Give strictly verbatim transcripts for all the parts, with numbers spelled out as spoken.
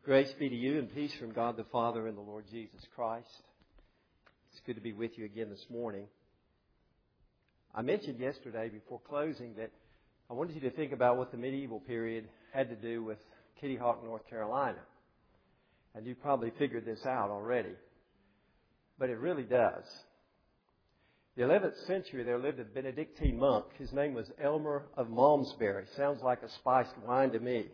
Grace be to you and peace from God the Father and the Lord Jesus Christ. It's good to be with you again this morning. I mentioned yesterday before closing that I wanted you to think about what the medieval period had to do with Kitty Hawk, North Carolina. And you probably figured this out already. But it really does. The eleventh century, there lived a Benedictine monk. His name was Elmer of Malmesbury. Sounds like a spiced wine to me.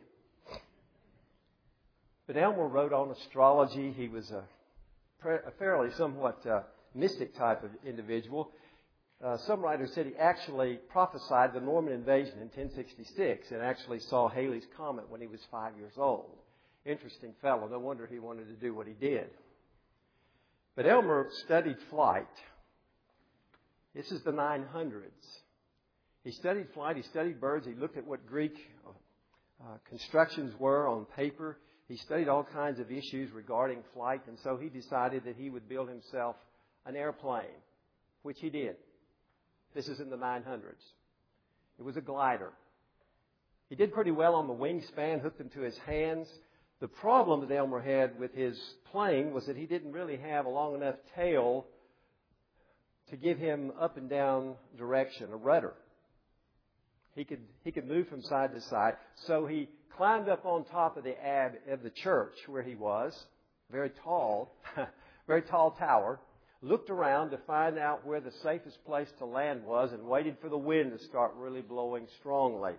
But Elmer wrote on astrology. He was a, a fairly somewhat uh, mystic type of individual. Uh, some writers said he actually prophesied the Norman invasion in ten sixty-six and actually saw Halley's Comet when he was five years old. Interesting fellow. No wonder he wanted to do what he did. But Elmer studied flight. This is the nine hundreds. He studied flight. He studied birds. He looked at what Greek uh, constructions were on paper. He studied all kinds of issues regarding flight, and so he decided that he would build himself an airplane, which he did. This is in the nine hundreds. It was a glider. He did pretty well on the wingspan, hooked them to his hands. The problem that Elmer had with his plane was that he didn't really have a long enough tail to give him up and down direction, a rudder. He could he could move from side to side. So he climbed up on top of the ab of the church where he was, very tall, very tall tower, looked around to find out where the safest place to land was and waited for the wind to start really blowing strongly.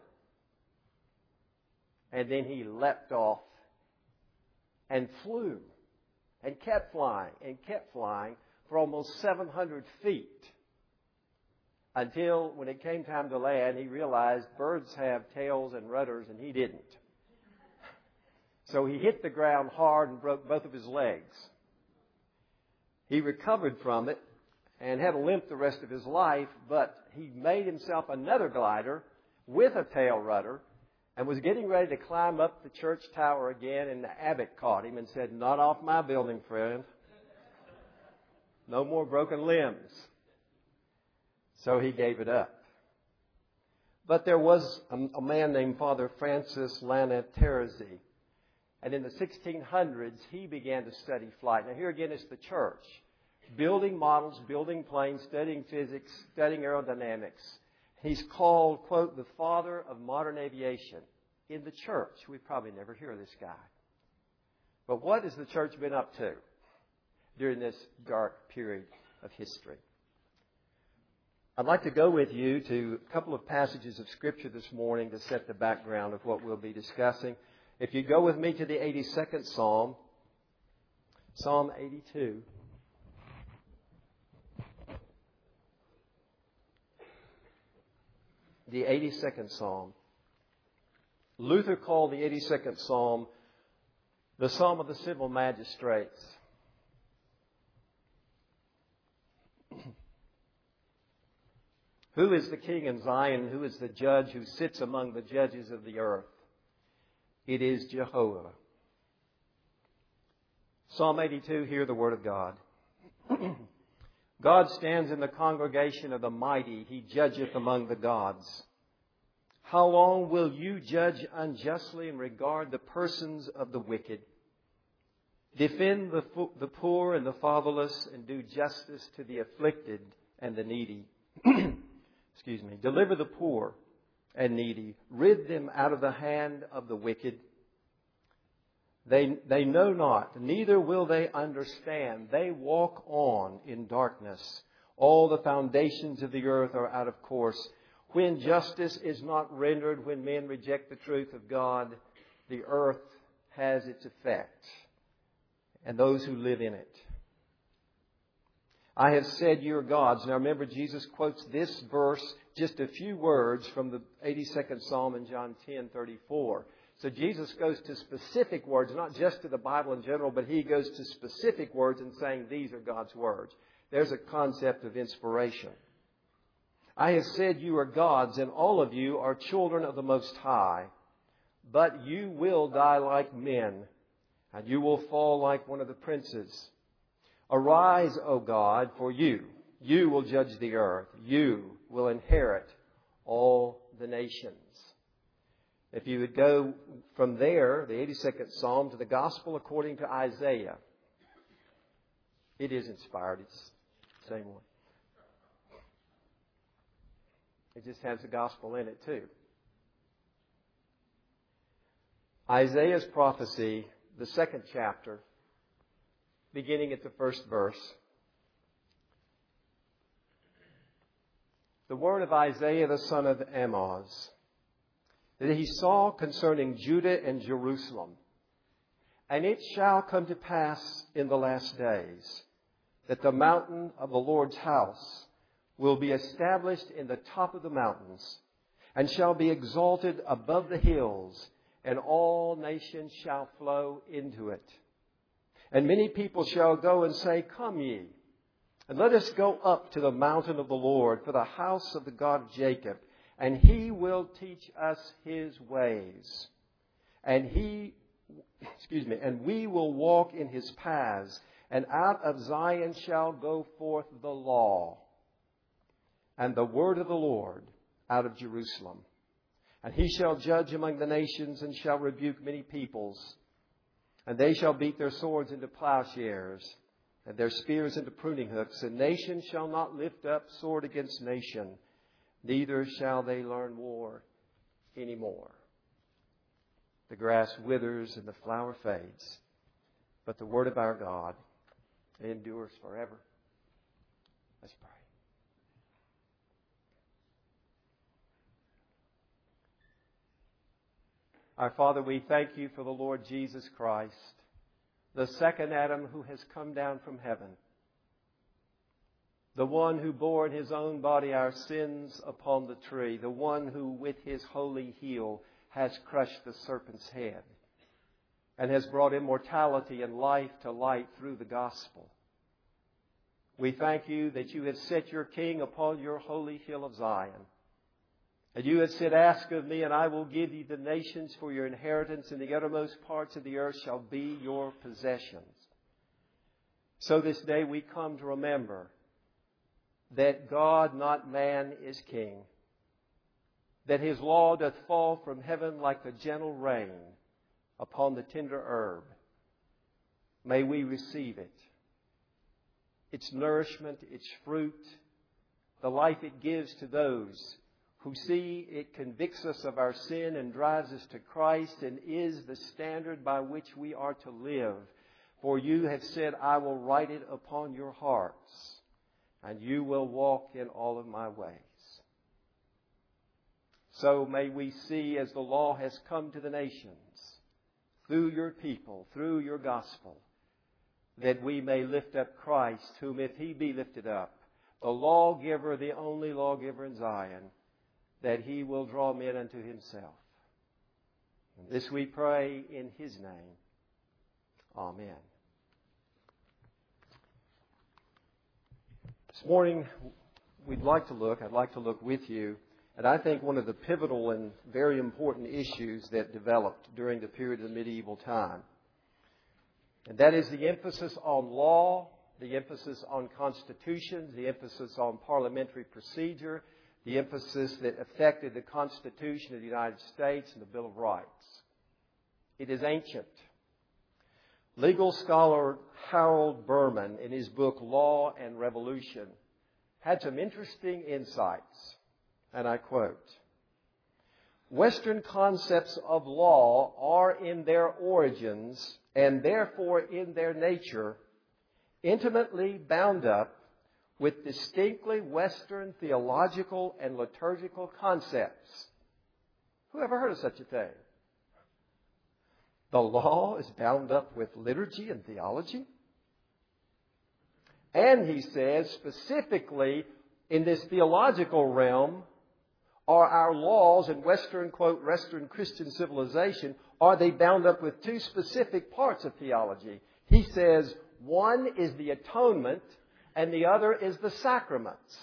And then he leapt off and flew and kept flying and kept flying for almost seven hundred feet. Until when it came time to land, he realized birds have tails and rudders and he didn't. So he hit the ground hard and broke both of his legs. He recovered from it and had a limp the rest of his life, but he made himself another glider with a tail rudder and was getting ready to climb up the church tower again, and the abbot caught him and said, "Not off my building, friend. No more broken limbs." So he gave it up. But there was a, a man named Father Francis Lana-Terzi. And in the sixteen hundreds, he began to study flight. Now here again is the church. Building models, building planes, studying physics, studying aerodynamics. He's called, quote, the father of modern aviation in the church. We probably never hear of this guy. But what has the church been up to during this dark period of history? I'd like to go with you to a couple of passages of Scripture this morning to set the background of what we'll be discussing. If you go with me to the eighty-second Psalm, Psalm eighty-two. The eighty-second Psalm. Luther called the eighty-second Psalm the Psalm of the Civil Magistrates. Who is the king in Zion? Who is the judge who sits among the judges of the earth? It is Jehovah. Psalm eighty-two, hear the word of God. God stands in the congregation of the mighty. He judgeth among the gods. How long will you judge unjustly and regard the persons of the wicked? Defend the, the poor and the fatherless and do justice to the afflicted and the needy. Excuse me. Deliver the poor and needy. Rid them out of the hand of the wicked. They, they know not, neither will they understand. They walk on in darkness. All the foundations of the earth are out of course. When justice is not rendered, when men reject the truth of God, the earth has its effect, and those who live in it. I have said you are gods. Now remember, Jesus quotes this verse, just a few words from the eighty-second Psalm in John ten thirty-four. So Jesus goes to specific words, not just to the Bible in general, but he goes to specific words and saying these are God's words. There's a concept of inspiration. I have said you are gods, and all of you are children of the Most High. But you will die like men, and you will fall like one of the princes. Arise, O God, for you, you will judge the earth. You will inherit all the nations. If you would go from there, the eighty-second Psalm, to the Gospel according to Isaiah. It is inspired. It's the same one. It just has the Gospel in it too. Isaiah's prophecy, the second chapter, beginning at the first verse. The word of Isaiah the son of Amoz, that he saw concerning Judah and Jerusalem. And it shall come to pass in the last days that the mountain of the Lord's house will be established in the top of the mountains, and shall be exalted above the hills, and all nations shall flow into it. And many people shall go and say, Come ye, and let us go up to the mountain of the Lord, for the house of the God of Jacob, and he will teach us his ways. And he, excuse me, and we will walk in his paths, and out of Zion shall go forth the law, and the word of the Lord out of Jerusalem. And he shall judge among the nations, and shall rebuke many peoples. And they shall beat their swords into plowshares, and their spears into pruning hooks. And nation shall not lift up sword against nation, neither shall they learn war any more. The grass withers and the flower fades, but the word of our God endures forever. Let's pray. Our Father, we thank you for the Lord Jesus Christ, the second Adam who has come down from heaven, the one who bore in his own body our sins upon the tree, the one who with his holy heel has crushed the serpent's head and has brought immortality and life to light through the gospel. We thank you that you have set your King upon your holy hill of Zion. And you have said, Ask of me, and I will give you the nations for your inheritance, and the uttermost parts of the earth shall be your possessions. So this day we come to remember that God, not man, is King, that his law doth fall from heaven like the gentle rain upon the tender herb. May we receive it, its nourishment, its fruit, the life it gives to those who see it convicts us of our sin and drives us to Christ and is the standard by which we are to live. For you have said, I will write it upon your hearts, and you will walk in all of my ways. So may we see, as the law has come to the nations, through your people, through your gospel, that we may lift up Christ, whom if he be lifted up, the lawgiver, the only lawgiver in Zion, that he will draw men unto himself. And this we pray in his name. Amen. This morning, we'd like to look, I'd like to look with you, at I think one of the pivotal and very important issues that developed during the period of the medieval time. And that is the emphasis on law, the emphasis on constitutions, the emphasis on parliamentary procedure, the emphasis that affected the Constitution of the United States and the Bill of Rights. It is ancient. Legal scholar Harold Berman, in his book Law and Revolution, had some interesting insights, and I quote, Western concepts of law are in their origins, and therefore in their nature, intimately bound up with distinctly Western theological and liturgical concepts. Who ever heard of such a thing? The law is bound up with liturgy and theology. And he says, specifically in this theological realm, are our laws in Western, quote, Western Christian civilization, are they bound up with two specific parts of theology? He says, one is the atonement, and the other is the sacraments.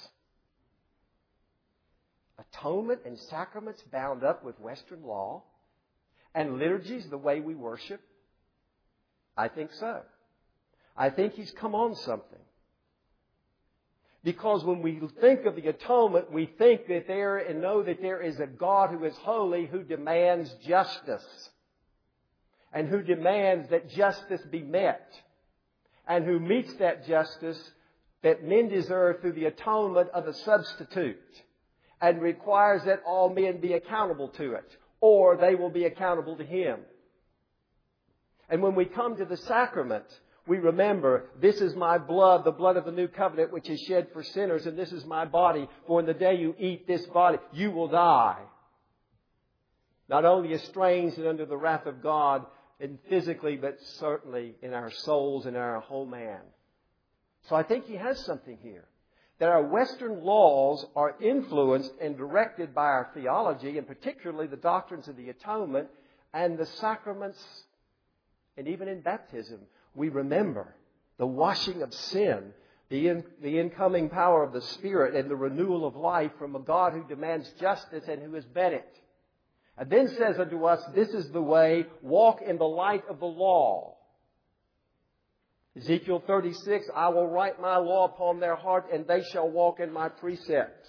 Atonement and sacraments bound up with Western law, and liturgies the way we worship? I think so. I think he's come on something. Because when we think of the atonement, we think that there and know that there is a God who is holy, who demands justice. And who demands that justice be met. And who meets that justice that men deserve through the atonement of a substitute. And requires that all men be accountable to it. Or they will be accountable to Him. And when we come to the sacrament, we remember, this is my blood, the blood of the new covenant, which is shed for sinners, and this is my body. For in the day you eat this body, you will die. Not only estranged and under the wrath of God, and physically, but certainly in our souls and our whole man. So I think he has something here. That our Western laws are influenced and directed by our theology, and particularly the doctrines of the atonement and the sacraments, and even in baptism. We remember the washing of sin, the, in, the incoming power of the Spirit, and the renewal of life from a God who demands justice and who has been it. And then says unto us, this is the way, walk in the light of the law. Ezekiel thirty-six, I will write my law upon their heart, and they shall walk in my precepts.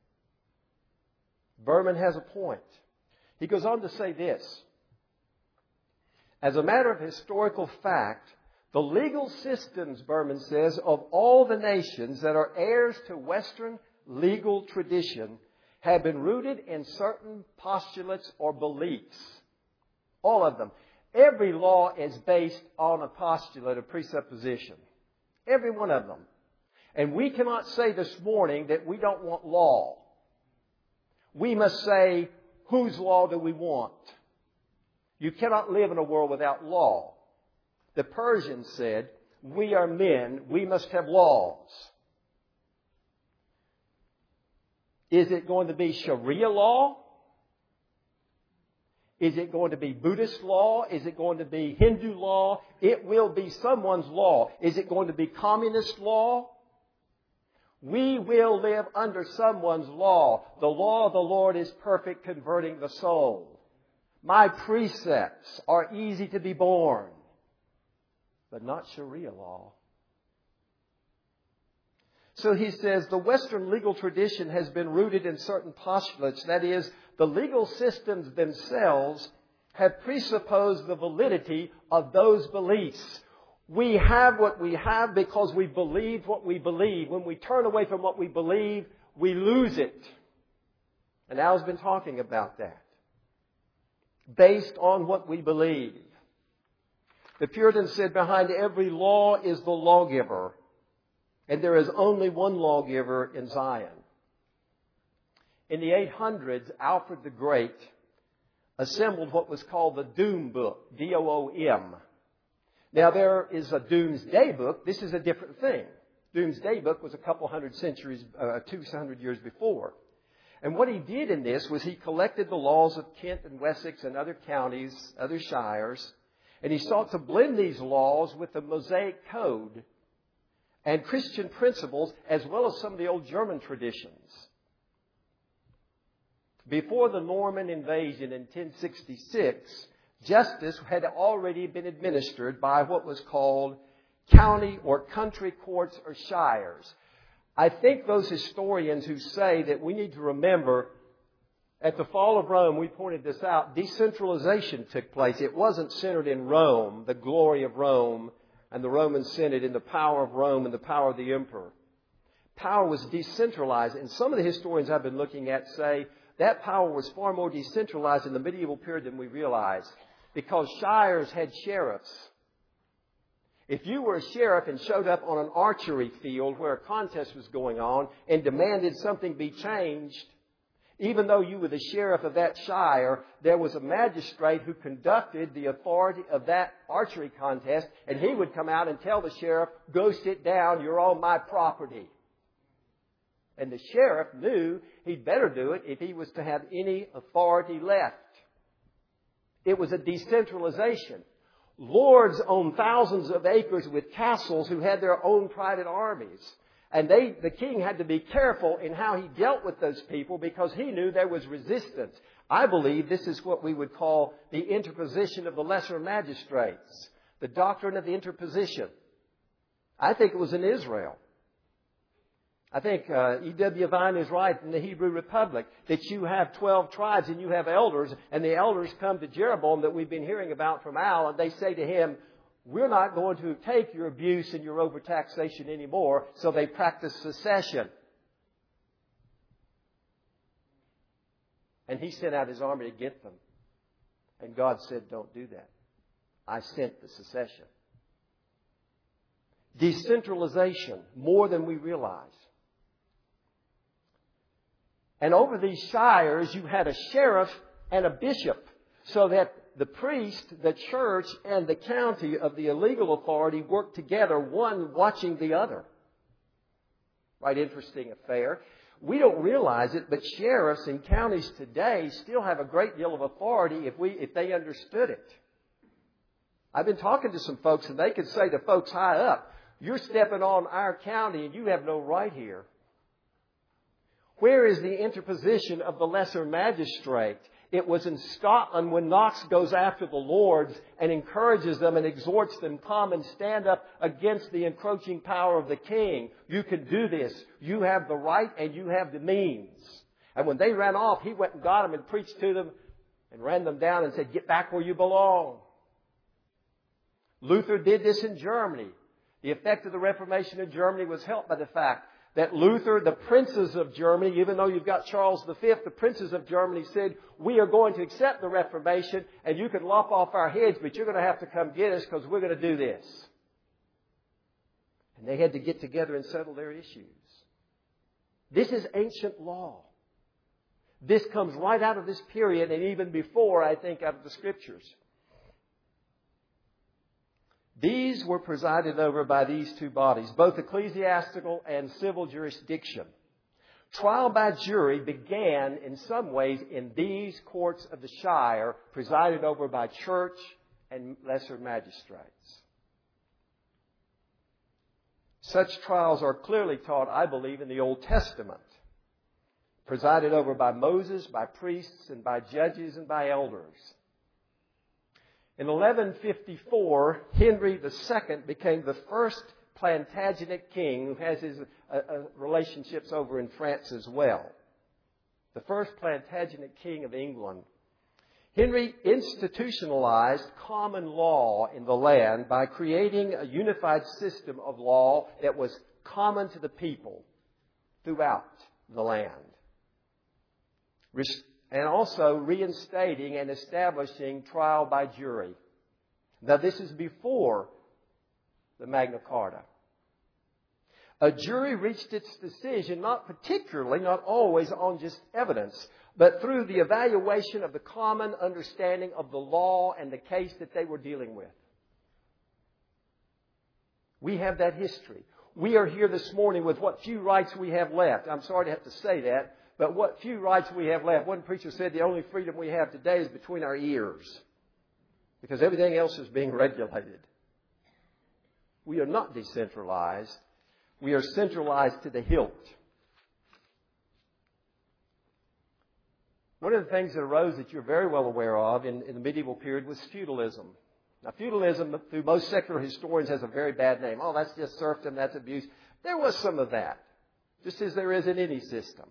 Berman has a point. He goes on to say this. As a matter of historical fact, the legal systems, Berman says, of all the nations that are heirs to Western legal tradition have been rooted in certain postulates or beliefs. All of them. Every law is based on a postulate, a presupposition. Every one of them. And we cannot say this morning that we don't want law. We must say, whose law do we want? You cannot live in a world without law. The Persians said, we are men, we must have laws. Is it going to be Sharia law? Is it going to be Buddhist law? Is it going to be Hindu law? It will be someone's law. Is it going to be communist law? We will live under someone's law. The law of the Lord is perfect, converting the soul. My precepts are easy to be borne, but not Sharia law. So he says the Western legal tradition has been rooted in certain postulates. That is, the legal systems themselves have presupposed the validity of those beliefs. We have what we have because we believe what we believe. When we turn away from what we believe, we lose it. And Al's been talking about that. Based on what we believe. The Puritans said behind every law is the lawgiver. And there is only one lawgiver in Zion. In the eight hundreds, Alfred the Great assembled what was called the Doom Book, D O O M. Now there is a Doomsday Book. This is a different thing. Doomsday Book was a couple hundred centuries, uh, two hundred years before. And what he did in this was he collected the laws of Kent and Wessex and other counties, other shires, and he sought to blend these laws with the Mosaic Code and Christian principles, as well as some of the old German traditions. Before the Norman invasion in ten sixty-six, justice had already been administered by what was called county or country courts or shires. I think those historians who say that we need to remember, at the fall of Rome, we pointed this out, decentralization took place. It wasn't centered in Rome, the glory of Rome, and the Roman Senate, and the power of Rome and the power of the emperor. Power was decentralized. And some of the historians I've been looking at say that power was far more decentralized in the medieval period than we realize, because shires had sheriffs. If you were a sheriff and showed up on an archery field where a contest was going on and demanded something be changed, even though you were the sheriff of that shire, there was a magistrate who conducted the authority of that archery contest, and he would come out and tell the sheriff, go sit down, you're on my property. And the sheriff knew he'd better do it if he was to have any authority left. It was a decentralization. Lords owned thousands of acres with castles who had their own private armies. And they, the king had to be careful in how he dealt with those people because he knew there was resistance. I believe this is what we would call the interposition of the lesser magistrates. The doctrine of the interposition. I think it was in Israel. I think uh, E W Vine is right in the Hebrew Republic that you have twelve tribes and you have elders, and the elders come to Jeroboam that we've been hearing about from Al, and they say to him, we're not going to take your abuse and your overtaxation anymore, so they practice secession. And he sent out his army to get them. And God said, don't do that. I sent the secession. Decentralization, more than we realize. And over these shires, you had a sheriff and a bishop, so that the priest, the church, and the county of the illegal authority worked together, one watching the other. Right, interesting affair. We don't realize it, but sheriffs in counties today still have a great deal of authority if we if they understood it. I've been talking to some folks, and they could say to folks high up, you're stepping on our county and you have no right here. Where is the interposition of the lesser magistrate? It was in Scotland when Knox goes after the lords and encourages them and exhorts them, come and stand up against the encroaching power of the king. You can do this. You have the right and you have the means. And when they ran off, he went and got them and preached to them and ran them down and said, get back where you belong. Luther did this in Germany. The effect of the Reformation in Germany was helped by the fact that Luther, the princes of Germany, even though you've got Charles the Fifth, the princes of Germany said, we are going to accept the Reformation and you can lop off our heads, but you're going to have to come get us because we're going to do this. And they had to get together and settle their issues. This is ancient law. This comes right out of this period and even before, I think, out of the Scriptures. These were presided over by these two bodies, both ecclesiastical and civil jurisdiction. Trial by jury began in some ways in these courts of the shire, presided over by church and lesser magistrates. Such trials are clearly taught, I believe, in the Old Testament, presided over by Moses, by priests, and by judges and by elders. In eleven fifty-four, Henry the Second became the first Plantagenet king who has his uh, uh, relationships over in France as well. The first Plantagenet king of England. Henry institutionalized common law in the land by creating a unified system of law that was common to the people throughout the land. And also reinstating and establishing trial by jury. Now, this is before the Magna Carta. A jury reached its decision not particularly, not always on just evidence, but through the evaluation of the common understanding of the law and the case that they were dealing with. We have that history. We are here this morning with what few rights we have left. I'm sorry to have to say that. But what few rights we have left. One preacher said the only freedom we have today is between our ears, because everything else is being regulated. We are not decentralized. We are centralized to the hilt. One of the things that arose that you're very well aware of in, in the medieval period was feudalism. Now, feudalism, through most secular historians, has a very bad name. Oh, that's just serfdom, that's abuse. There was some of that, just as there is in any system.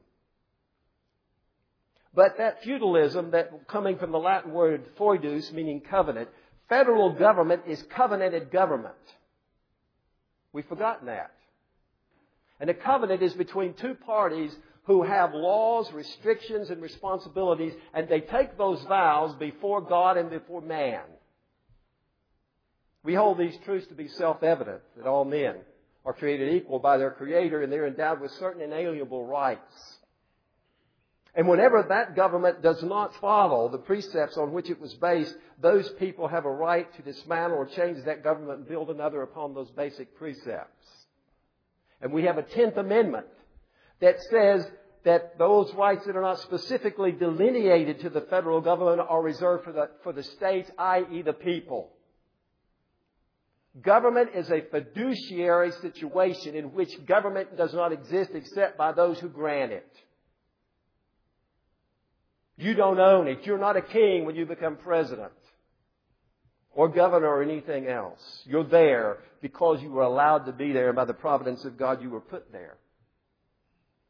But that feudalism, that coming from the Latin word feudus, meaning covenant, federal government is covenanted government. We've forgotten that. And a covenant is between two parties who have laws, restrictions, and responsibilities, and they take those vows before God and before man. We hold these truths to be self-evident, that all men are created equal by their Creator and they're endowed with certain inalienable rights. And whenever that government does not follow the precepts on which it was based, those people have a right to dismantle or change that government and build another upon those basic precepts. And we have a Tenth Amendment that says that those rights that are not specifically delineated to the federal government are reserved for the, for the states, that is the people. Government is a fiduciary situation in which government does not exist except by those who grant it. You don't own it. You're not a king when you become president or governor or anything else. You're there because you were allowed to be there, and by the providence of God you were put there.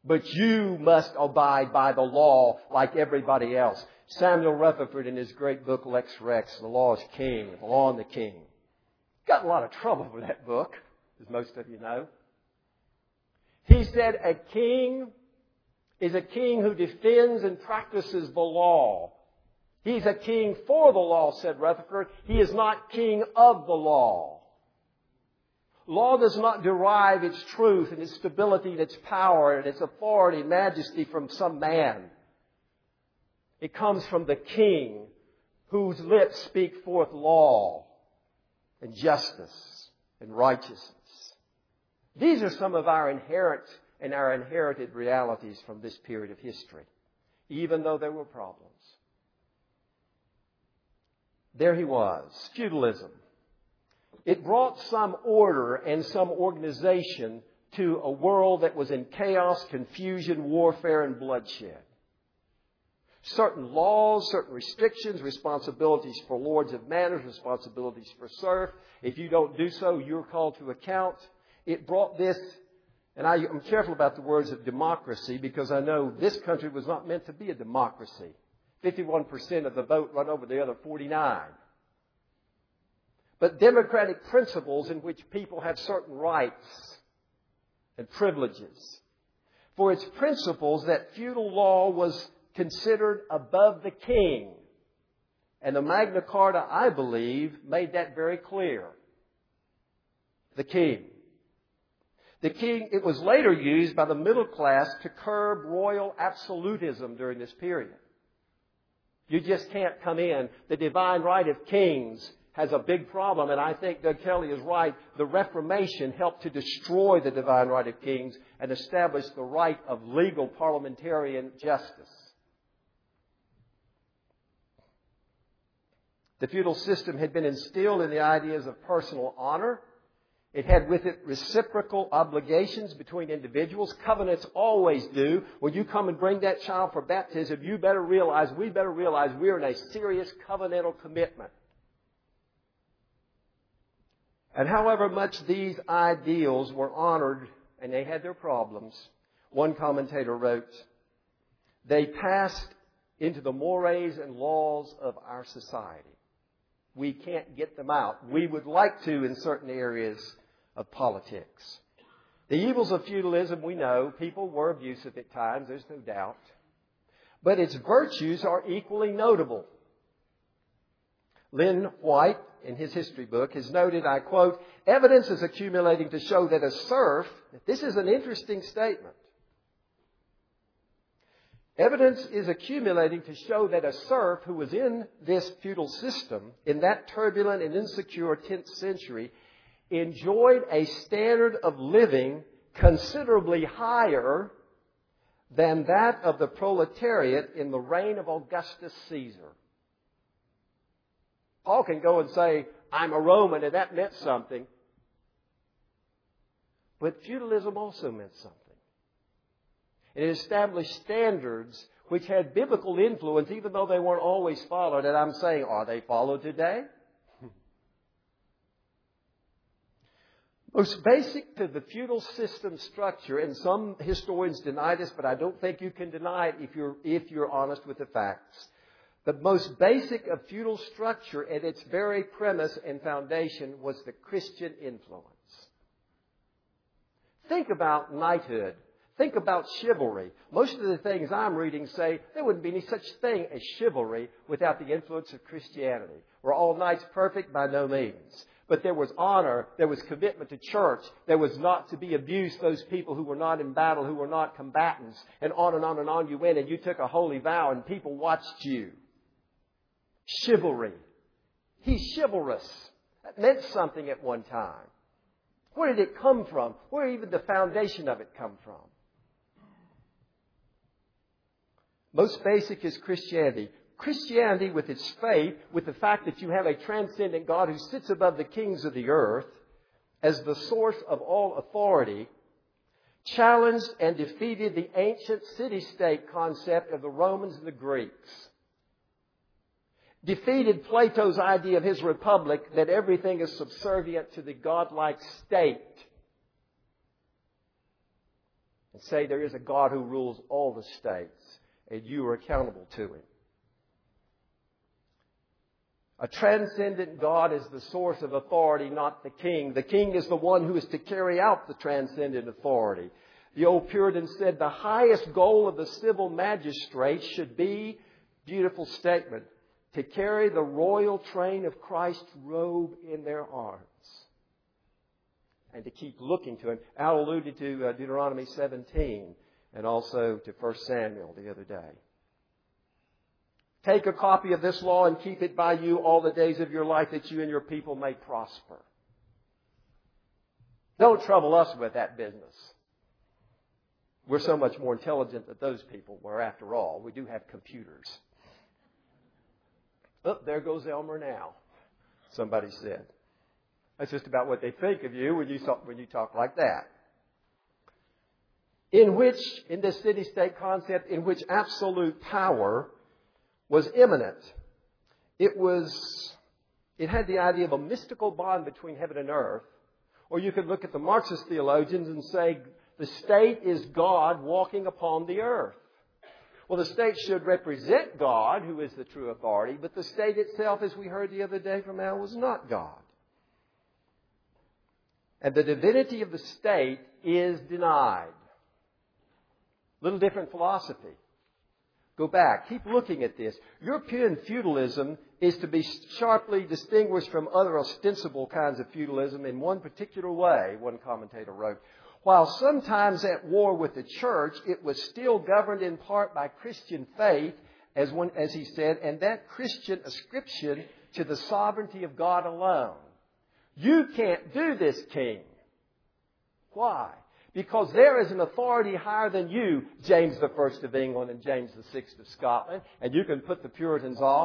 But you must abide by the law like everybody else. Samuel Rutherford in his great book, Lex Rex, The Law is King, The Law and the King. Got in a lot of trouble with that book, as most of you know. He said a king is a king who defends and practices the law. He's a king for the law, said Rutherford. He is not king of the law. Law does not derive its truth and its stability and its power and its authority and majesty from some man. It comes from the king whose lips speak forth law and justice and righteousness. These are some of our inherent and our inherited realities from this period of history, even though there were problems. There he was, feudalism. It brought some order and some organization to a world that was in chaos, confusion, warfare, and bloodshed. Certain laws, certain restrictions, responsibilities for lords of manors, responsibilities for serf. If you don't do so, you're called to account. It brought this, and I, I'm careful about the words of democracy because I know this country was not meant to be a democracy. fifty-one percent of the vote run over the other forty-nine. But democratic principles in which people have certain rights and privileges. For its principles that feudal law was considered above the king. And the Magna Carta, I believe, made that very clear. The king. The king, it was later used by the middle class to curb royal absolutism during this period. You just can't come in. The divine right of kings has a big problem, and I think Doug Kelly is right. The Reformation helped to destroy the divine right of kings and establish the right of legal parliamentarian justice. The feudal system had been instilled in the ideas of personal honor. It had with it reciprocal obligations between individuals. Covenants always do. When you come and bring that child for baptism, you better realize, we better realize we're in a serious covenantal commitment. And however much these ideals were honored, and they had their problems, one commentator wrote, they passed into the mores and laws of our society. We can't get them out. We would like to in certain areas of politics. The evils of feudalism, we know, people were abusive at times, there's no doubt. But its virtues are equally notable. Lynn White, in his history book, has noted, I quote, evidence is accumulating to show that a serf, this is an interesting statement, evidence is accumulating to show that a serf who was in this feudal system, in that turbulent and insecure tenth century, enjoyed a standard of living considerably higher than that of the proletariat in the reign of Augustus Caesar. Paul can go and say, I'm a Roman, and that meant something. But feudalism also meant something. It established standards which had biblical influence, even though they weren't always followed. And I'm saying, are they followed today? Most basic to the feudal system structure, and some historians deny this, but I don't think you can deny it if you're, if you're honest with the facts. The most basic of feudal structure at its very premise and foundation was the Christian influence. Think about knighthood. Think about chivalry. Most of the things I'm reading say there wouldn't be any such thing as chivalry without the influence of Christianity. Were all knights perfect? By no means. But there was honor, there was commitment to church, there was not to be abused those people who were not in battle, who were not combatants, and on and on and on you went, and you took a holy vow and people watched you. Chivalry. He's chivalrous. That meant something at one time. Where did it come from? Where did even the foundation of it come from? Most basic is Christianity. Christianity with its faith, with the fact that you have a transcendent God who sits above the kings of the earth as the source of all authority, challenged and defeated the ancient city-state concept of the Romans and the Greeks. Defeated Plato's idea of his republic that everything is subservient to the godlike state. and say there is a God who rules all the states and you are accountable to Him. A transcendent God is the source of authority, not the king. The king is the one who is to carry out the transcendent authority. The old Puritan said the highest goal of the civil magistrate should be, beautiful statement, to carry the royal train of Christ's robe in their arms and to keep looking to Him. Al alluded to uh, Deuteronomy seventeen and also to First Samuel the other day. Take a copy of this law and keep it by you all the days of your life, that you and your people may prosper. Don't trouble us with that business. We're so much more intelligent than those people were, after all. We do have computers. Oh, there goes Elmer now, somebody said. That's just about what they think of you when you talk, when you talk like that. In which, in this city-state concept, in which absolute power was imminent. It was, it had the idea of a mystical bond between heaven and earth. Or you could look at the Marxist theologians and say the state is God walking upon the earth. Well, the state should represent God, who is the true authority, but the state itself, as we heard the other day from Al, was not God. And the divinity of the state is denied. Little different philosophy. Go back. Keep looking at this. European feudalism is to be sharply distinguished from other ostensible kinds of feudalism in one particular way, one commentator wrote. While sometimes at war with the church, it was still governed in part by Christian faith, as one, as he said, and that Christian ascription to the sovereignty of God alone. You can't do this, king. Why? Because there is an authority higher than you, James the First of England and James the Sixth of Scotland, and you can put the Puritans off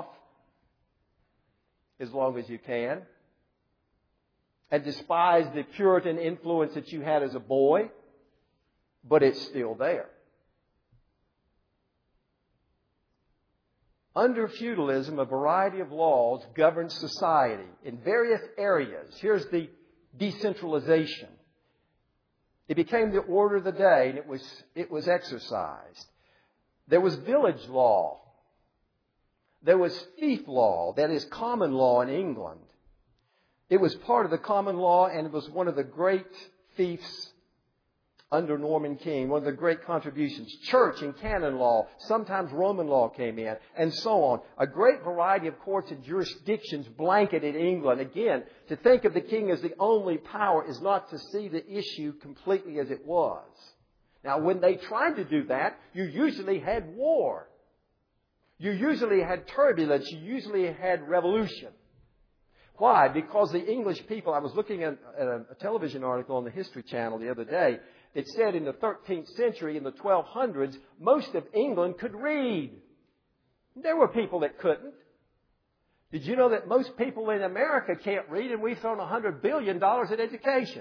as long as you can, and despise the Puritan influence that you had as a boy, but it's still there. Under feudalism, a variety of laws governed society in various areas. Here's the decentralization. It became the order of the day, and it was, it was exercised. There was village law. There was fief law, that is common law in England. It was part of the common law, and it was one of the great fiefs under Norman King, one of the great contributions. Church and canon law, sometimes Roman law came in, and so on. A great variety of courts and jurisdictions blanketed England. Again, to think of the king as the only power is not to see the issue completely as it was. Now, when they tried to do that, you usually had war. You usually had turbulence. You usually had revolution. Why? Because the English people, I was looking at a television article on the History Channel the other day. It said in the thirteenth century, in the twelve hundreds, most of England could read. There were people that couldn't. Did you know that most people in America can't read, and we've thrown one hundred billion dollars at education?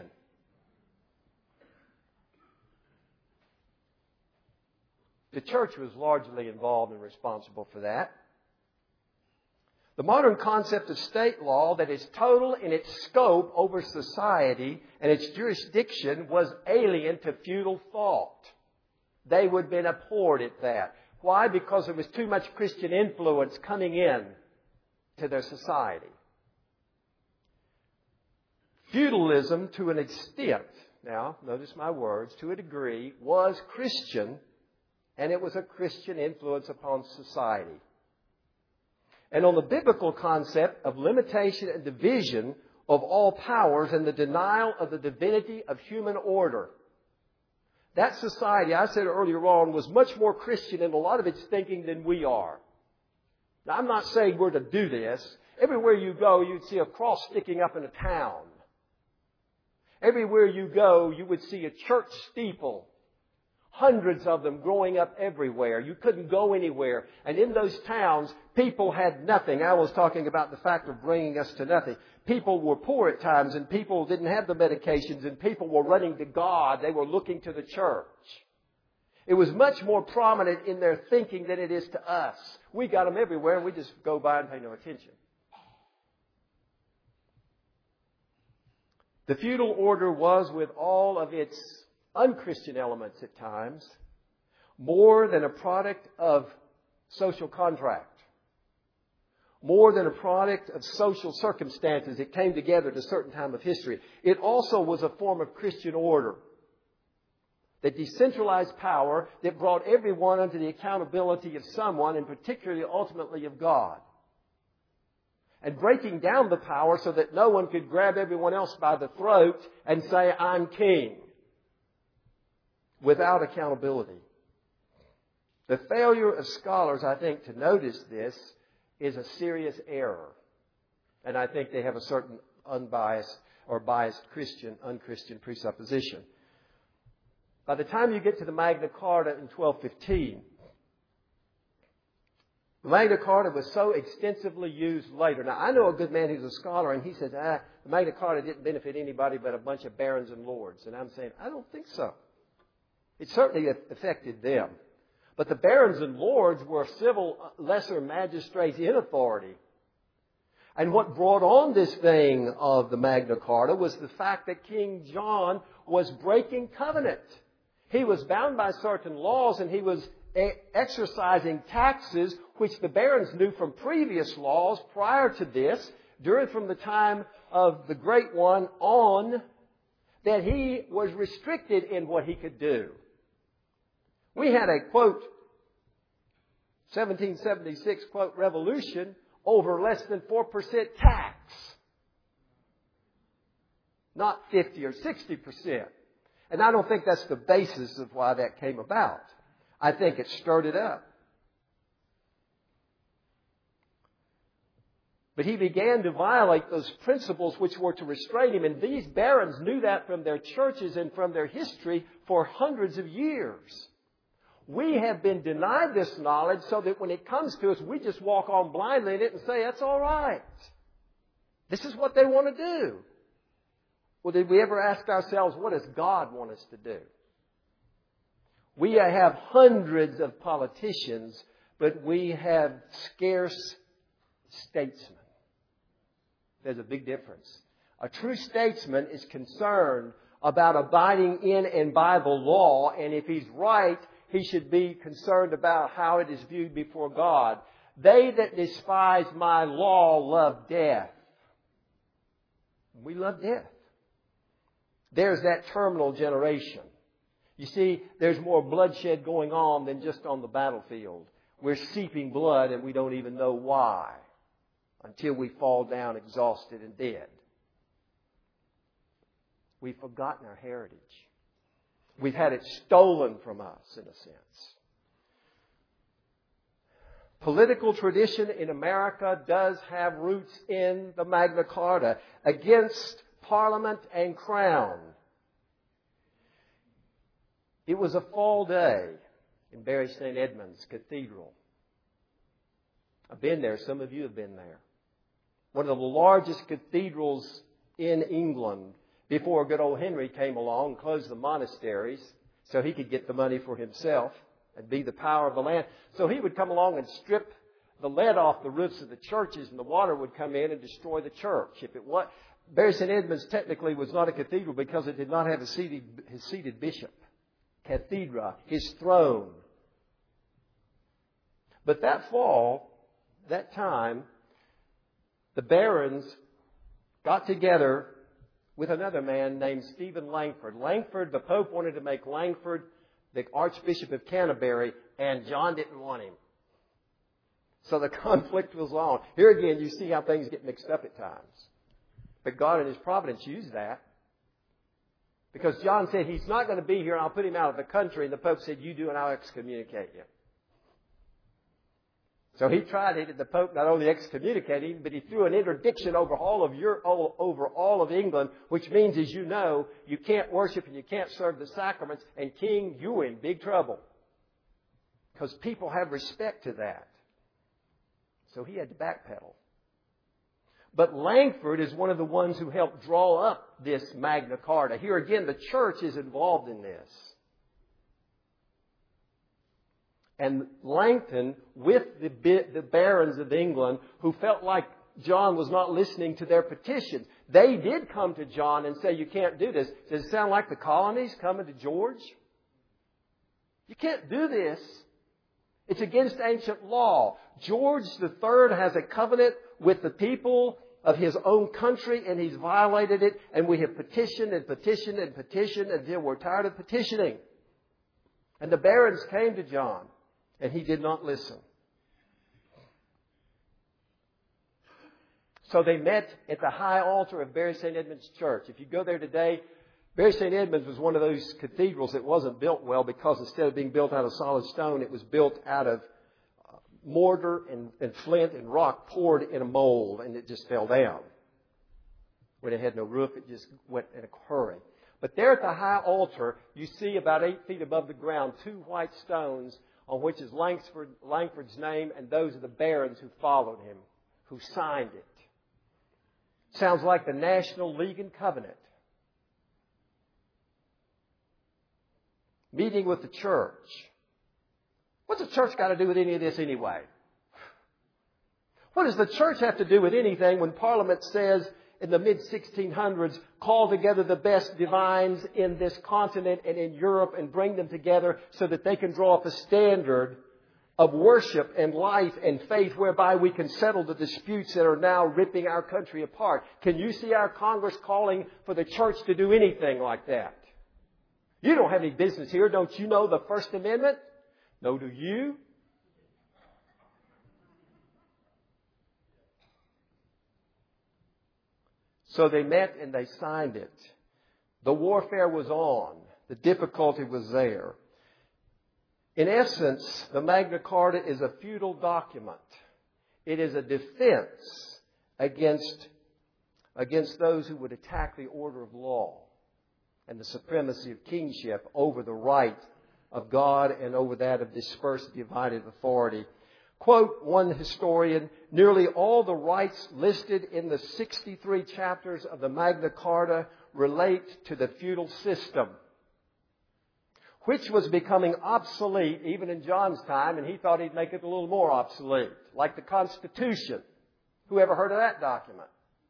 The church was largely involved and responsible for that. The modern concept of state law that is total in its scope over society and its jurisdiction was alien to feudal thought. They would have been abhorred at that. Why? Because there was too much Christian influence coming in to their society. Feudalism, to an extent, now notice my words, to a degree, was Christian, and it was a Christian influence upon society. And on the biblical concept of limitation and division of all powers and the denial of the divinity of human order. That society, I said earlier on, was much more Christian in a lot of its thinking than we are. Now, I'm not saying we're to do this. Everywhere you go, you'd see a cross sticking up in a town. Everywhere you go, you would see a church steeple. Hundreds of them growing up everywhere. You couldn't go anywhere. And in those towns, people had nothing. I was talking about the fact of bringing us to nothing. People were poor at times, and people didn't have the medications, and people were running to God. They were looking to the church. It was much more prominent in their thinking than it is to us. We got them everywhere, and we just go by and pay no attention. The feudal order was, with all of its unchristian elements at times, more than a product of social contract, more than a product of social circumstances that came together at a certain time of history. It also was a form of Christian order that decentralized power that brought everyone under the accountability of someone, and particularly ultimately of God. And breaking down the power so that no one could grab everyone else by the throat and say, I'm king, without accountability. The failure of scholars, I think, to notice this is a serious error. And I think they have a certain unbiased or biased Christian, unchristian presupposition. By the time you get to the Magna Carta in twelve fifteen, the Magna Carta was so extensively used later. Now, I know a good man who's a scholar, and he says, ah, the Magna Carta didn't benefit anybody but a bunch of barons and lords. And I'm saying, I don't think so. It certainly affected them. But the barons and lords were civil lesser magistrates in authority. And what brought on this thing of the Magna Carta was the fact that King John was breaking covenant. He was bound by certain laws, and he was exercising taxes, which the barons knew from previous laws prior to this, during from the time of the Great One on, that he was restricted in what he could do. We had a, quote, seventeen seventy-six, quote, revolution over less than four percent tax. Not fifty or sixty percent. And I don't think that's the basis of why that came about. I think it stirred it up. But he began to violate those principles which were to restrain him. And these barons knew that from their churches and from their history for hundreds of years. We have been denied this knowledge so that when it comes to us, we just walk on blindly in it and say, that's all right. This is what they want to do. Well, did we ever ask ourselves, what does God want us to do? We have hundreds of politicians, but we have scarce statesmen. There's a big difference. A true statesman is concerned about abiding in and by the law, and if he's right, he should be concerned about how it is viewed before God. They that despise my law love death. We love death. There's that terminal generation. You see, there's more bloodshed going on than just on the battlefield. We're seeping blood and we don't even know why until we fall down exhausted and dead. We've forgotten our heritage. We've had it stolen from us, in a sense. Political tradition in America does have roots in the Magna Carta against Parliament and Crown. It was a fall day in Bury Saint Edmunds Cathedral. I've been there. Some of you have been there. One of the largest cathedrals in England before good old Henry came along and closed the monasteries so he could get the money for himself and be the power of the land. So he would come along and strip the lead off the roofs of the churches, and the water would come in and destroy the church. If it was, Bury Saint Edmunds technically was not a cathedral because it did not have a seated, his seated bishop. Cathedra, his throne. But that fall, that time, the barons got together with another man named Stephen Langford. Langford, the Pope wanted to make Langford the Archbishop of Canterbury, and John didn't want him. So the conflict was on. Here again, you see how things get mixed up at times. But God in His providence used that. Because John said, he's not going to be here, and I'll put him out of the country. And the Pope said, you do, and I'll excommunicate you. So he tried it. The Pope not only excommunicated him, but he threw an interdiction over all of your, over all of England, which means, as you know, you can't worship and you can't serve the sacraments. And King, you were in big trouble. Because people have respect to that. So he had to backpedal. But Langford is one of the ones who helped draw up this Magna Carta. Here again, the church is involved in this. And Langton, with the, the barons of England, who felt like John was not listening to their petitions. They did come to John and say, you can't do this. Does it sound like the colonies coming to George? You can't do this. It's against ancient law. George the Third has a covenant with the people of his own country, and he's violated it. And we have petitioned and petitioned and petitioned until we're tired of petitioning. And the barons came to John, and he did not listen. So they met at the high altar of Bury Saint Edmunds Church. If you go there today, Bury Saint Edmunds was one of those cathedrals that wasn't built well because instead of being built out of solid stone, it was built out of mortar and, and flint and rock poured in a mold, and it just fell down. When it had no roof, it just went in a hurry. But there at the high altar, you see about eight feet above the ground two white stones on which is Langford, Langford's name and those of the barons who followed him, who signed it. Sounds like the National League and Covenant. Meeting with the church. What's the church got to do with any of this anyway? What does the church have to do with anything when Parliament says in the mid sixteen hundreds, call together the best divines in this continent and in Europe and bring them together so that they can draw up a standard of worship and life and faith whereby we can settle the disputes that are now ripping our country apart? Can you see our Congress calling for the church to do anything like that? You don't have any business here. Don't you know the First Amendment? No, do you? So they met and they signed it. The warfare was on. The difficulty was there. In essence, the Magna Carta is a feudal document. It is a defense against, against those who would attack the order of law and the supremacy of kingship over the right of God and over that of dispersed, divided authority. Quote one historian, nearly all the rights listed in the sixty-three chapters of the Magna Carta relate to the feudal system, which was becoming obsolete even in John's time, and he thought he'd make it a little more obsolete, like the Constitution. Who ever heard of that document?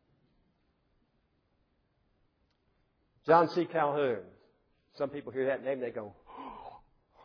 John C. Calhoun. Some people hear that name, they go, oh.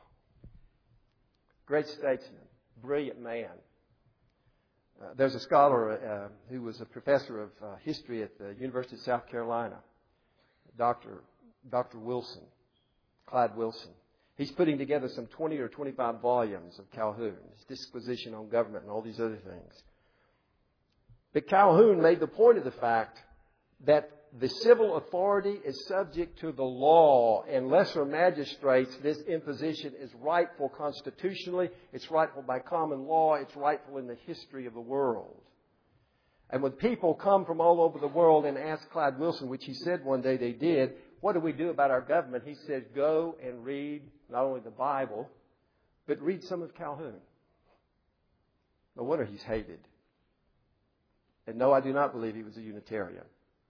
Great statesman, brilliant man. Uh, there's a scholar uh, who was a professor of uh, history at the University of South Carolina, Doctor Doctor Wilson, Clyde Wilson. He's putting together some twenty or twenty-five volumes of Calhoun, his disquisition on government and all these other things. But Calhoun made the point of the fact that the civil authority is subject to the law, and lesser magistrates, this imposition is rightful constitutionally, it's rightful by common law, it's rightful in the history of the world. And when people come from all over the world and ask Clyde Wilson, which he said one day they did, what do we do about our government? He said, go and read not only the Bible, but read some of Calhoun. No wonder he's hated. And no, I do not believe he was a Unitarian.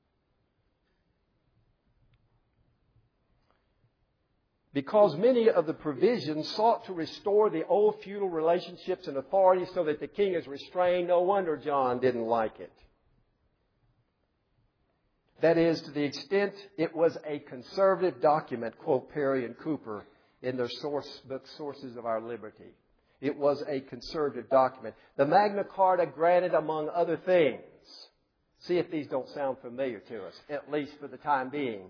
Because many of the provisions sought to restore the old feudal relationships and authority so that the king is restrained, no wonder John didn't like it. That is, to the extent it was a conservative document, quote Perry and Cooper in their source book, Sources of Our Liberty. It was a conservative document. The Magna Carta granted, among other things, see if these don't sound familiar to us, at least for the time being,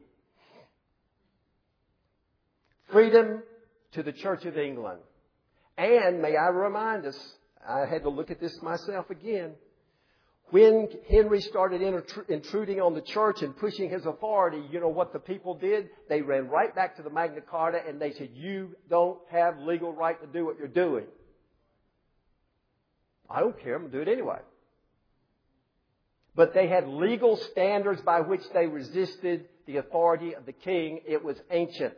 freedom to the Church of England. And may I remind us, I had to look at this myself again, when Henry started intruding on the church and pushing his authority, you know what the people did? They ran right back to the Magna Carta and they said, you don't have legal right to do what you're doing. I don't care, I'm going to do it anyway. But they had legal standards by which they resisted the authority of the king. It was ancient.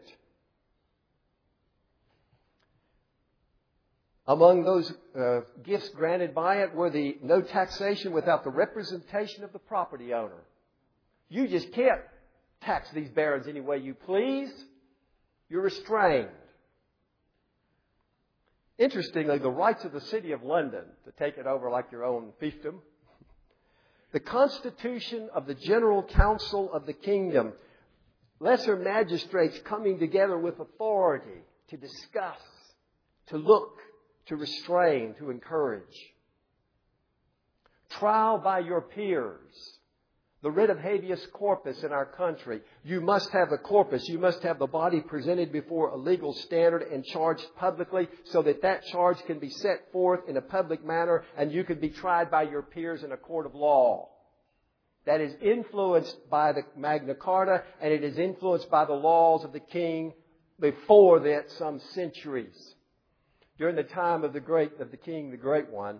Among those uh, gifts granted by it were the no taxation without the representation of the property owner. You just can't tax these barons any way you please. You're restrained. Interestingly, the rights of the City of London to take it over like your own fiefdom The constitution of the General Council of the Kingdom. Lesser magistrates coming together with authority to discuss, to look, to restrain, to encourage. Trial by your peers. The writ of habeas corpus in our country. You must have the corpus. You must have the body presented before a legal standard and charged publicly so that that charge can be set forth in a public manner and you can be tried by your peers in a court of law. That is influenced by the Magna Carta and it is influenced by the laws of the king before that, some centuries. During the time of the great, of the king, the great one,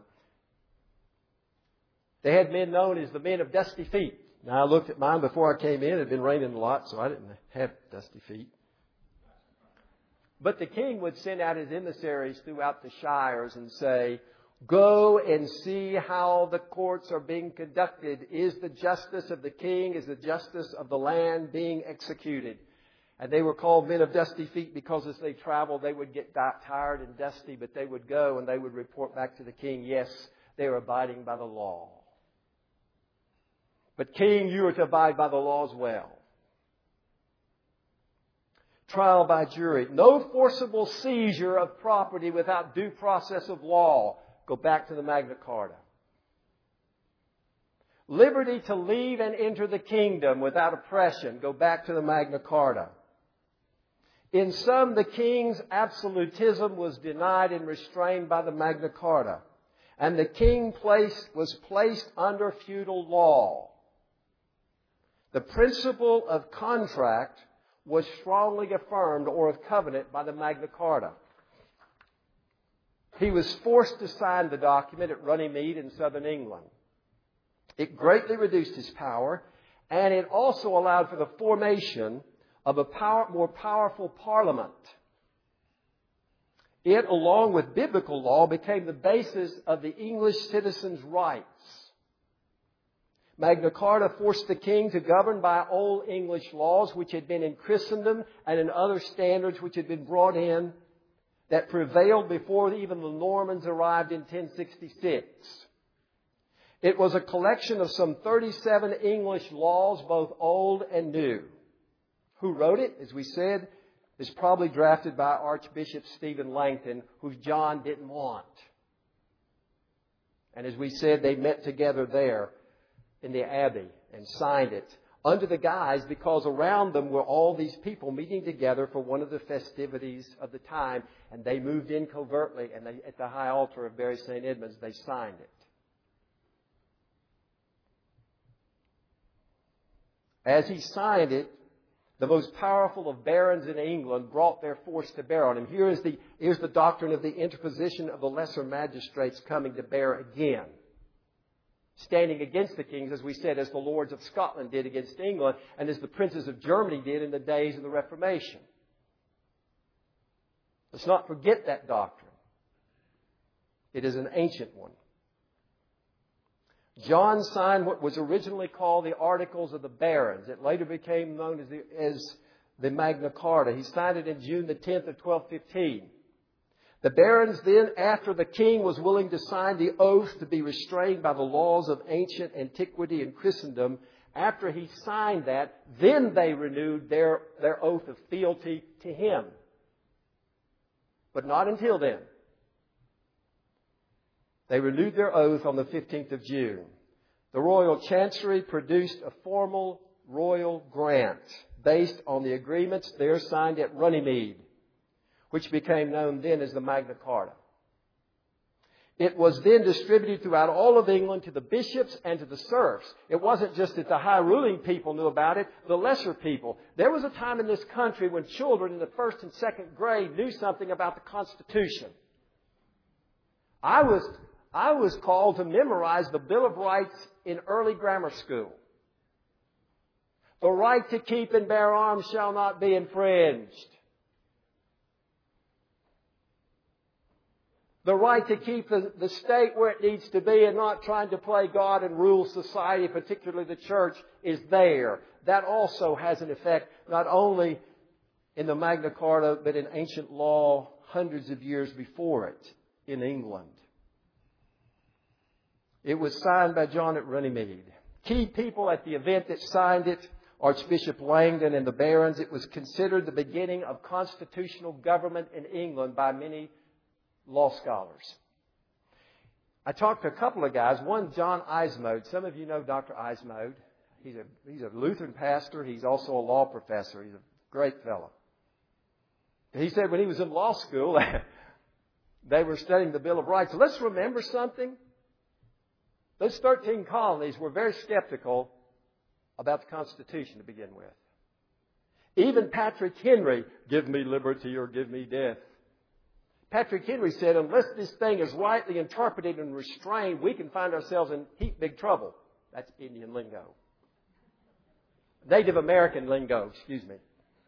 they had men known as the men of dusty feet. Now, I looked at mine before I came in. It had been raining a lot, so I didn't have dusty feet. But the king would send out his emissaries throughout the shires and say, go and see how the courts are being conducted. Is the justice of the king, is the justice of the land being executed? And they were called men of dusty feet because as they traveled, they would get tired and dusty, but they would go and they would report back to the king, yes, they are abiding by the law. But king, you are to abide by the law as well. Trial by jury. No forcible seizure of property without due process of law. Go back to the Magna Carta. Liberty to leave and enter the kingdom without oppression. Go back to the Magna Carta. In sum, the king's absolutism was denied and restrained by the Magna Carta. And the king placed, was placed under feudal law. The principle of contract was strongly affirmed, or of covenant, by the Magna Carta. He was forced to sign the document at Runnymede in southern England. It greatly reduced his power, and it also allowed for the formation of a power, more powerful parliament. It, along with biblical law, became the basis of the English citizens' rights. Magna Carta forced the king to govern by old English laws which had been in Christendom and in other standards which had been brought in that prevailed before even the Normans arrived in ten sixty-six. It was a collection of some thirty-seven English laws, both old and new. Who wrote it, as we said, is probably drafted by Archbishop Stephen Langton, who John didn't want. And as we said, they met together there in the Abbey and signed it under the guise, because around them were all these people meeting together for one of the festivities of the time, and they moved in covertly, and they, at the high altar of Bury Saint Edmunds, they signed it. As he signed it, the most powerful of barons in England brought their force to bear on him. Here is the, here's the doctrine of the interposition of the lesser magistrates coming to bear again. Standing against the kings, as we said, as the lords of Scotland did against England, and as the princes of Germany did in the days of the Reformation. Let's not forget that doctrine. It is an ancient one. John signed what was originally called the Articles of the Barons. It later became known as the, as the Magna Carta. He signed it in June the tenth of twelve fifteen. The barons then, after the king was willing to sign the oath to be restrained by the laws of ancient antiquity and Christendom, after he signed that, then they renewed their, their oath of fealty to him. But not until then. They renewed their oath on the fifteenth of June. The Royal Chancery produced a formal royal grant based on the agreements there signed at Runnymede, which became known then as the Magna Carta. It was then distributed throughout all of England to the bishops and to the serfs. It wasn't just that the high ruling people knew about it, the lesser people. There was a time in this country when children in the first and second grade knew something about the Constitution. I was, I was called to memorize the Bill of Rights in early grammar school. The right to keep and bear arms shall not be infringed. The right to keep the, the state where it needs to be and not trying to play God and rule society, particularly the church, is there. That also has an effect not only in the Magna Carta, but in ancient law hundreds of years before it in England. It was signed by John at Runnymede. Key people at the event that signed it, Archbishop Langdon and the barons. It was considered the beginning of constitutional government in England by many law scholars. I talked to a couple of guys. One, John Eismode. Some of you know Doctor Eismode. He's a, he's a Lutheran pastor. He's also a law professor. He's a great fellow. He said when he was in law school, they were studying the Bill of Rights. So let's remember something. Those thirteen colonies were very skeptical about the Constitution to begin with. Even Patrick Henry, give me liberty or give me death. Patrick Henry said, unless this thing is rightly interpreted and restrained, we can find ourselves in heap big trouble. That's Indian lingo. Native American lingo, excuse me.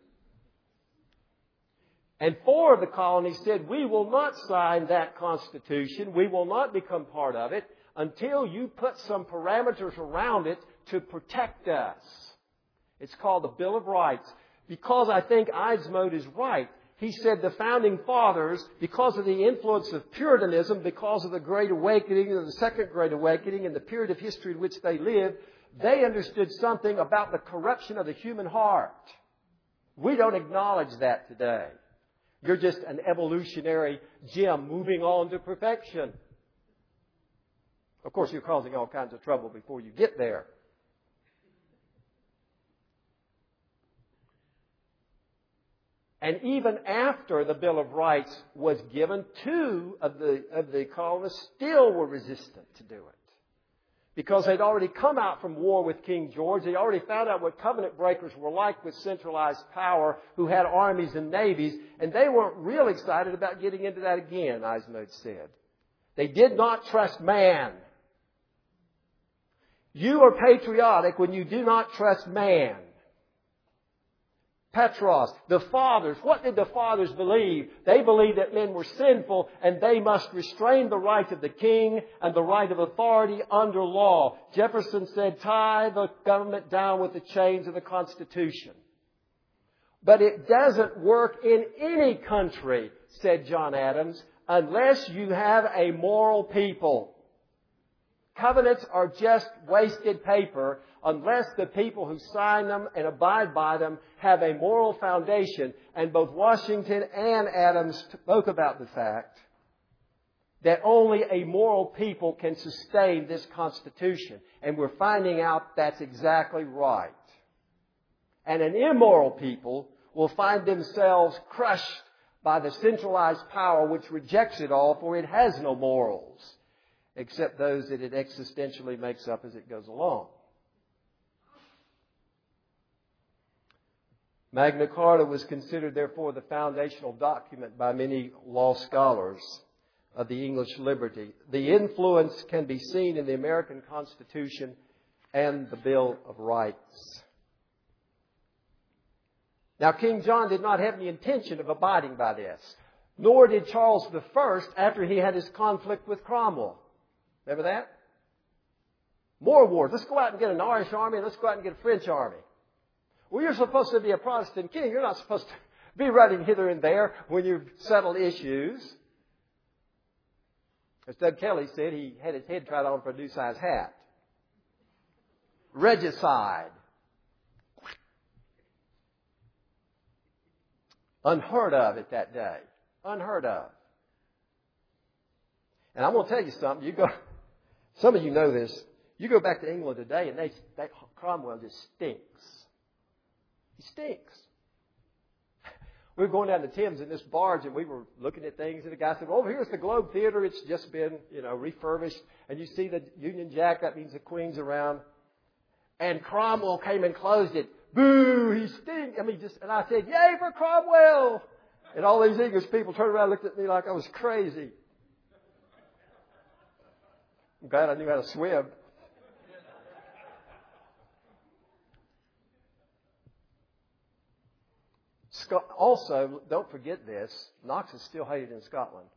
And four of the colonies said, we will not sign that Constitution. We will not become part of it until you put some parameters around it to protect us. It's called the Bill of Rights. Because I think Eismode is right. He said the Founding Fathers, because of the influence of Puritanism, because of the Great Awakening and the Second Great Awakening and the period of history in which they lived, they understood something about the corruption of the human heart. We don't acknowledge that today. You're just an evolutionary gem moving on to perfection. Of course, you're causing all kinds of trouble before you get there. And even after the Bill of Rights was given, two of the, of the colonists still were resistant to do it. Because they'd already come out from war with King George. They already found out what covenant breakers were like with centralized power who had armies and navies. And they weren't real excited about getting into that again, Eismode said. They did not trust man. You are patriotic when you do not trust man. Petros, the fathers, what did the fathers believe? They believed that men were sinful and they must restrain the right of the king and the right of authority under law. Jefferson said, tie the government down with the chains of the Constitution. But it doesn't work in any country, said John Adams, unless you have a moral people. Covenants are just wasted paper unless the people who sign them and abide by them have a moral foundation. And both Washington and Adams spoke about the fact that only a moral people can sustain this Constitution. And we're finding out that's exactly right. And an immoral people will find themselves crushed by the centralized power which rejects it all, for it has no morals, except those that it existentially makes up as it goes along. Magna Carta was considered, therefore, the foundational document by many law scholars of the English liberty. The influence can be seen in the American Constitution and the Bill of Rights. Now, King John did not have any intention of abiding by this, nor did Charles the First after he had his conflict with Cromwell. Remember that? More wars. Let's go out and get an Irish army and let's go out and get a French army. Well, you're supposed to be a Protestant king. You're not supposed to be running hither and there when you settle issues. As Doug Kelly said, he had his head tried on for a new size hat. Regicide. Unheard of at that day. Unheard of. And I'm going to tell you something. You go, some of you know this. You go back to England today and they, that Cromwell just stinks. He stinks. We were going down the Thames in this barge and we were looking at things and the guy said, well, here's the Globe Theatre. It's just been, you know, refurbished. And you see the Union Jack. That means the Queen's around. And Cromwell came and closed it. Boo, he stinks. I mean, just, and I said, yay for Cromwell. And all these English people turned around and looked at me like I was crazy. I'm glad I knew how to swim. Also, don't forget this, Knox is still hated in Scotland.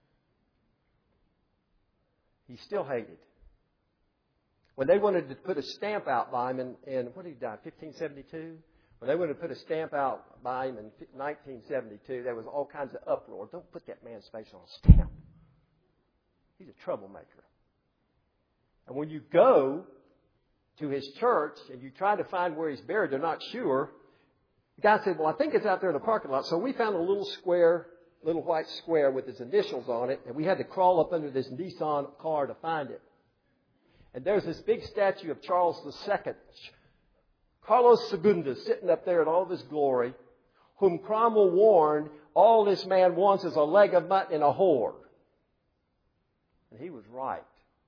He's still hated. When they wanted to put a stamp out by him in, in what did he die, fifteen seventy-two? When they wanted to put a stamp out by him in nineteen seventy-two, there was all kinds of uproar. Don't put that man's face on a stamp. He's a troublemaker. And when you go to his church and you try to find where he's buried, they're not sure. The guy said, well, I think it's out there in the parking lot. So we found a little square, little white square with his initials on it, and we had to crawl up under this Nissan car to find it. And there's this big statue of Charles the Second, Carlos Segunda, sitting up there in all of his glory, whom Cromwell warned, all this man wants is a leg of mutton and a whore. And he was right.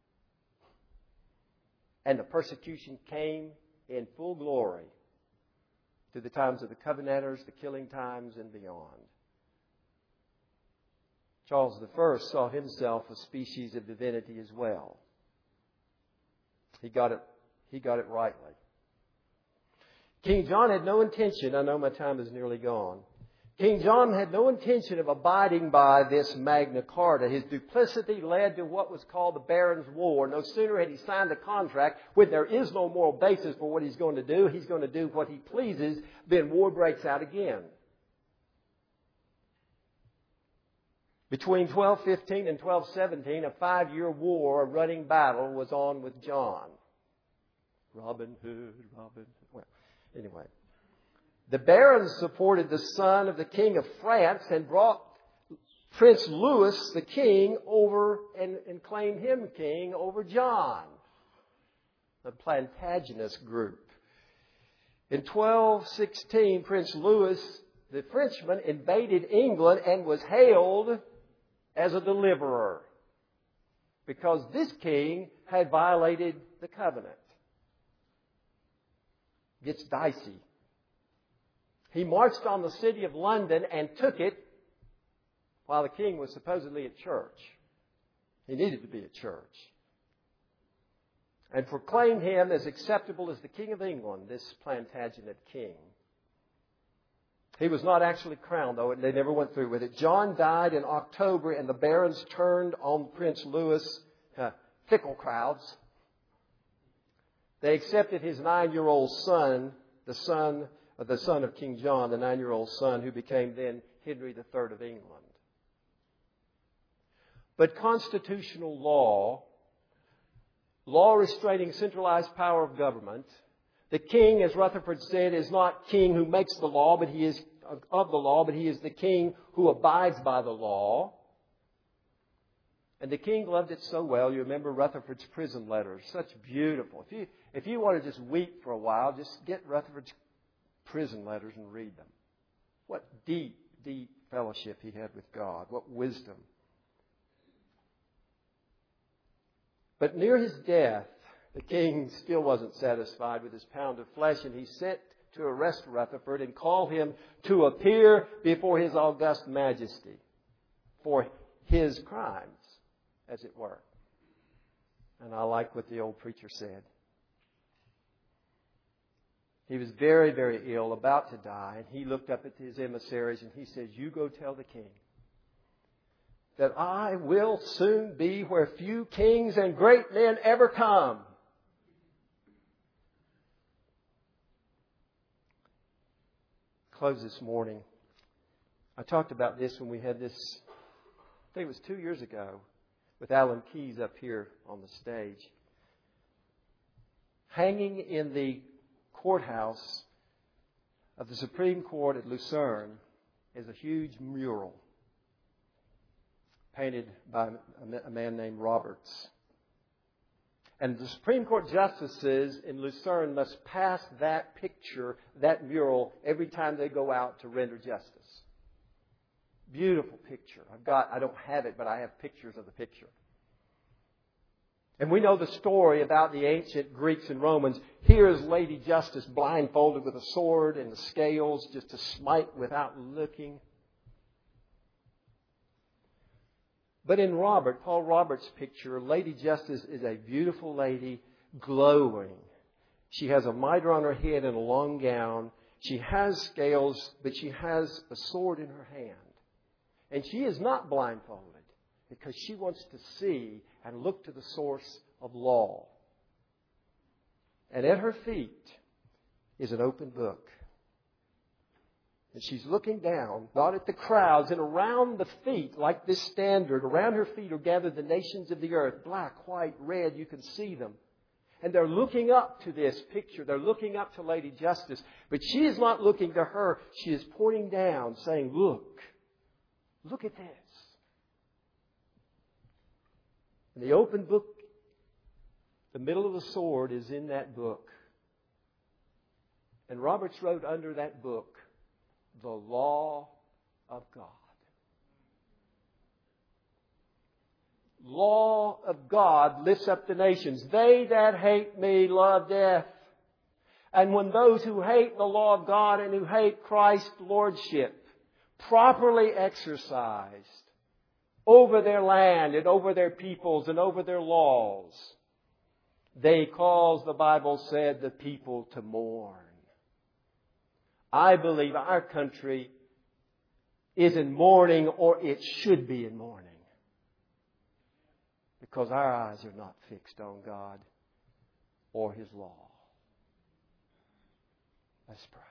And the persecution came in full glory to the times of the Covenanters, the killing times, and beyond. Charles the First saw himself a species of divinity as well. He got it, he got it rightly. King John had no intention, I know my time is nearly gone. King John had no intention of abiding by this Magna Carta. His duplicity led to what was called the Barons' War. No sooner had he signed the contract, when there is no moral basis for what he's going to do, he's going to do what he pleases, then war breaks out again. Between twelve fifteen and twelve seventeen, a five-year war, a running battle, was on with John. Robin Hood, Robin Hood. Well, anyway. The barons supported the son of the King of France and brought Prince Louis, the king, over and, and claimed him king over John, the Plantagenet group. In twelve sixteen, Prince Louis, the Frenchman, invaded England and was hailed as a deliverer because this king had violated the covenant. Gets dicey. He marched on the city of London and took it while the king was supposedly at church. He needed to be at church. And proclaimed him as acceptable as the King of England, this Plantagenet king. He was not actually crowned, though, and they never went through with it. John died in October, and the barons turned on Prince Louis, uh, fickle crowds. They accepted his nine-year-old son, the son of the son of King John, the nine-year-old son who became then Henry the Third of England. But constitutional law, law restraining centralized power of government, the king, as Rutherford said, is not king who makes the law, but he is of the law, but he is the king who abides by the law. And the king loved it so well. You remember Rutherford's prison letters. Such beautiful. If you, if you want to just weep for a while, just get Rutherford's prison letters and read them. What deep, deep fellowship he had with God. What wisdom. But near his death, the king still wasn't satisfied with his pound of flesh, and he sent to arrest Rutherford and call him to appear before his august majesty for his crimes, as it were. And I like what the old preacher said. He was very, very ill, about to die, and he looked up at his emissaries and he said, "You go tell the king that I will soon be where few kings and great men ever come." Close this morning. I talked about this when we had this, I think it was two years ago, with Alan Keyes up here on the stage. Hanging in the courthouse of the Supreme Court at Lucerne is a huge mural painted by a man named Roberts. And the Supreme Court justices in Lucerne must pass that picture, that mural, every time they go out to render justice. Beautiful picture. I've got, I don't have it, but I have pictures of the picture. And we know the story about the ancient Greeks and Romans. Here is Lady Justice blindfolded with a sword and the scales just to smite without looking. But in Robert, Paul Roberts' picture, Lady Justice is a beautiful lady, glowing. She has a mitre on her head and a long gown. She has scales, but she has a sword in her hand. And she is not blindfolded because she wants to see and look to the source of law. And at her feet is an open book. And she's looking down, not at the crowds, and around the feet, like this standard, around her feet are gathered the nations of the earth, black, white, red, you can see them. And they're looking up to this picture. They're looking up to Lady Justice. But she is not looking to her. She is pointing down, saying, look, look at this. And the open book, the middle of the sword is in that book. And Roberts wrote under that book, the law of God. Law of God lifts up the nations. They that hate me love death. And when those who hate the law of God and who hate Christ's lordship, properly exercised over their land and over their peoples and over their laws, they cause, the Bible said, the people to mourn. I believe our country is in mourning, or it should be in mourning. Because our eyes are not fixed on God or His law. Let's pray.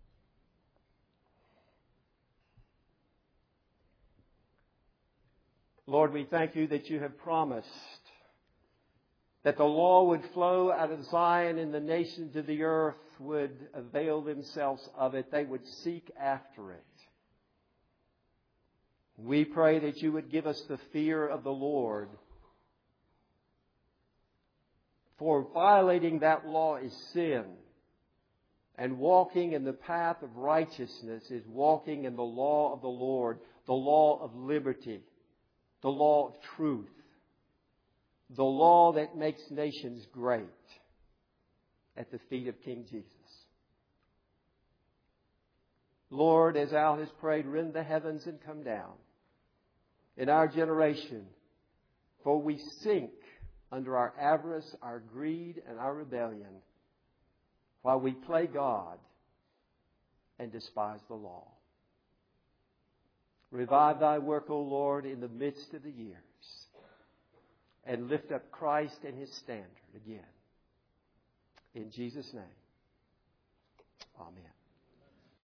Lord, we thank You that You have promised that the law would flow out of Zion and the nations of the earth would avail themselves of it. They would seek after it. We pray that You would give us the fear of the Lord. For violating that law is sin. And walking in the path of righteousness is walking in the law of the Lord, the law of liberty, the law of truth, the law that makes nations great at the feet of King Jesus. Lord, as Al has prayed, rend the heavens and come down in our generation, for we sink under our avarice, our greed, and our rebellion, while we play God and despise the law. Revive Thy work, O Lord, in the midst of the years, and lift up Christ and His standard again. In Jesus' name.